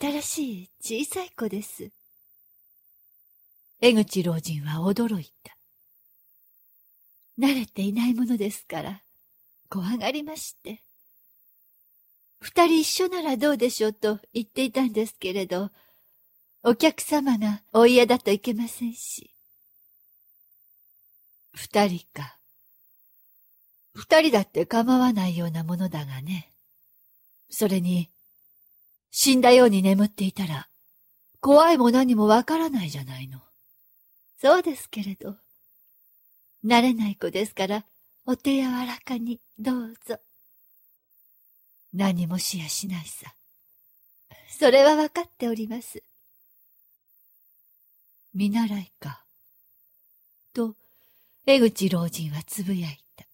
新しい小さい子です。江口老人は驚いた。慣れていないものですから、怖がりまして。二人一緒ならどうでしょうと言っていたんですけれど、お客様がお嫌だといけませんし。二人か。二人だって構わないようなものだがね。それに、死んだように眠っていたら、怖いも何もわからないじゃないの。そうですけれど、慣れない子ですから、お手柔らかにどうぞ。何もしやしないさ。それはわかっております。見習いか。と、江口老人はつぶやいた。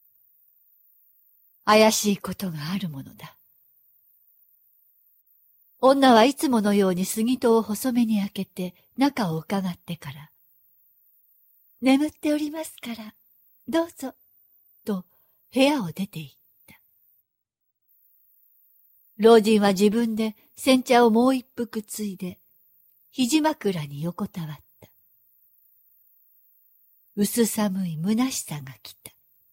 怪しいことがあるものだ。女はいつものように杉戸を細めに開けて中を伺ってから、眠っておりますから、どうぞ、と部屋を出て行った。老人は自分で煎茶をもう一服ついで、肘枕に横たわった。薄寒い虚しさが来た。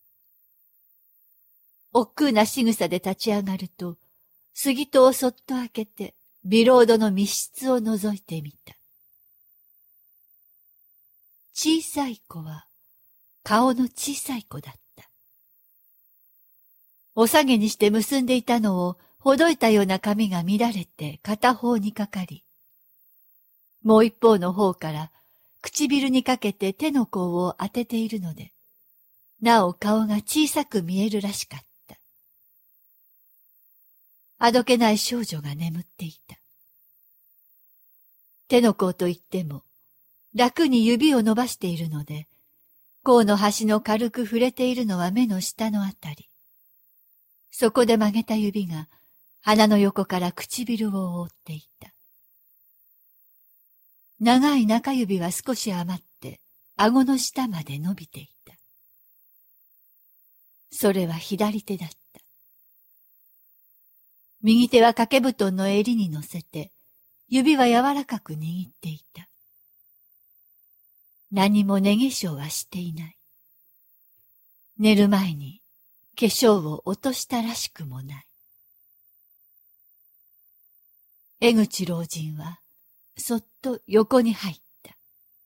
億劫な仕草で立ち上がると、杉戸をそっと開けて、ビロードの密室を覗いてみた。小さい子は、顔の小さい子だった。お下げにして結んでいたのを、ほどいたような髪が乱れて片方にかかり、もう一方の方から唇にかけて手の甲を当てているので、なお顔が小さく見えるらしかった。あどけない少女が眠っていた。手の甲といっても、楽に指を伸ばしているので、甲の端の軽く触れているのは目の下のあたり。そこで曲げた指が鼻の横から唇を覆っていた。長い中指は少し余って顎の下まで伸びていた。それは左手だった。右手は掛け布団の襟に乗せて、指は柔らかく握っていた。何も寝化粧はしていない。寝る前に化粧を落としたらしくもない。江口老人はそっと横に入った。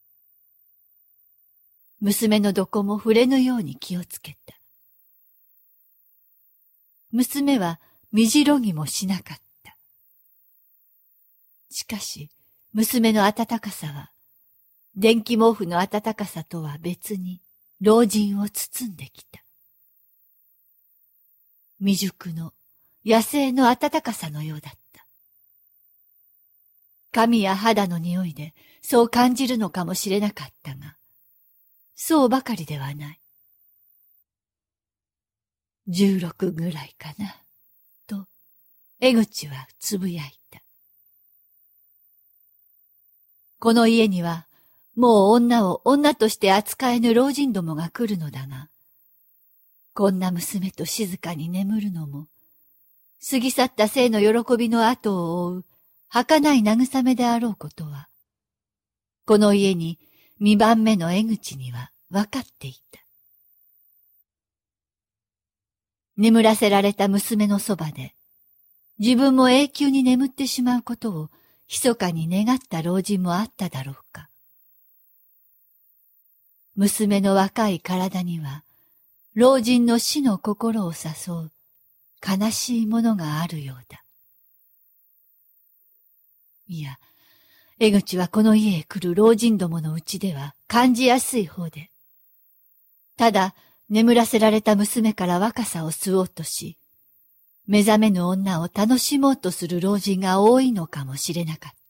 娘のどこも触れぬように気をつけた。娘はみじろぎもしなかった。しかし、娘の温かさは、電気毛布の温かさとは別に老人を包んできた。未熟の野生の温かさのようだった。髪や肌の匂いでそう感じるのかもしれなかったが、そうばかりではない。16ぐらいかな、と江口はつぶやいた。この家にはもう女を女として扱えぬ老人どもが来るのだが、こんな娘と静かに眠るのも、過ぎ去った生の喜びの後を追う儚い慰めであろうことは、この家に二番目の江口には分かっていた。眠らせられた娘のそばで、自分も永久に眠ってしまうことを密かに願った老人もあっただろうか。娘の若い体には、老人の死の心を誘う悲しいものがあるようだ。いや、江口はこの家へ来る老人どものうちでは感じやすい方で、ただ眠らせられた娘から若さを吸おうとし、目覚めぬ女を楽しもうとする老人が多いのかもしれなかった。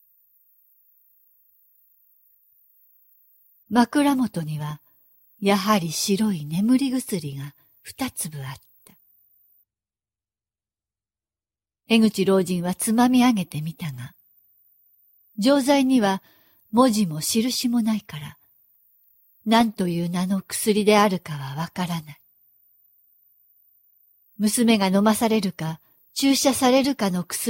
枕元には、やはり白い眠り薬が2粒あった。江口老人はつまみ上げてみたが、錠剤には文字も印もないから、何という名の薬であるかはわからない。娘が飲まされるか注射されるかの薬